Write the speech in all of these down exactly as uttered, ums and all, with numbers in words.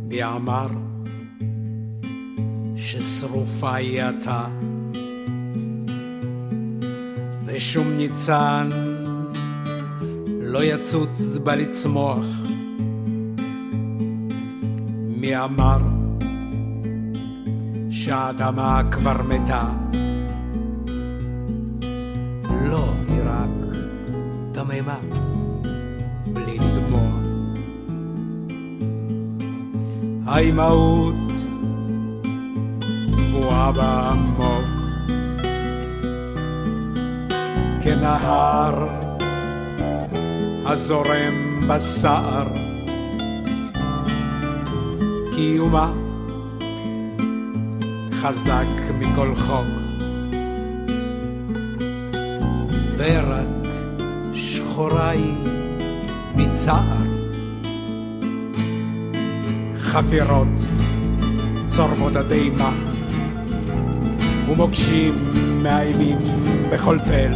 מי אמר ששרופה היא אתה, ושום ניצן לא יצוץ בה לצמוח. מי אמר שהאדמה כבר מתה? לא, היא רק דממה בלי לדמוע. האימהות טבועה בעמוק כנהר הזורם בסער. קיומה חזק מכל חוק, ורק שחורה היא מצער. חפירות צורמות הדהימה ומוקשים מאיימים בכל תל.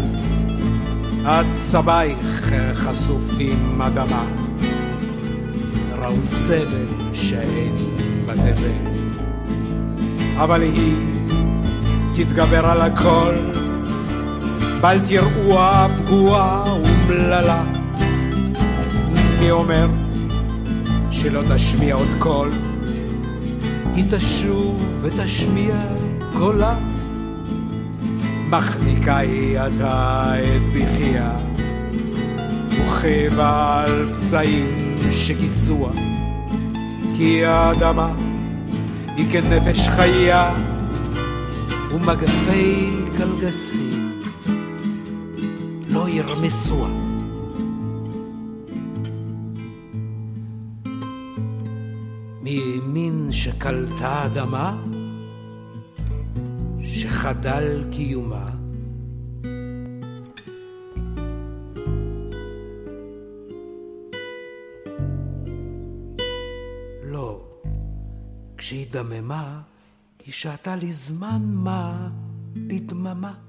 עצבייך חשופים אדמה, ראו סבל שאין בתבל. אבל היא תתגבר על הכל, בל תראוה פגועה ומללה. מי אומר שלא תשמיע עוד קול? היא תשוב ותשמיע קולה. מחניקה היא עתה את בכיה, וכאבה על פצעים שכיסוע. כי האדמה היא כנפש חיה, ומגפי קלגסים לא ירמסוה. מי האמין שקלטה אדמה, שחדל קיומה? לא, כשהיא דממה, היא שעתה לי זמן מה בדממה.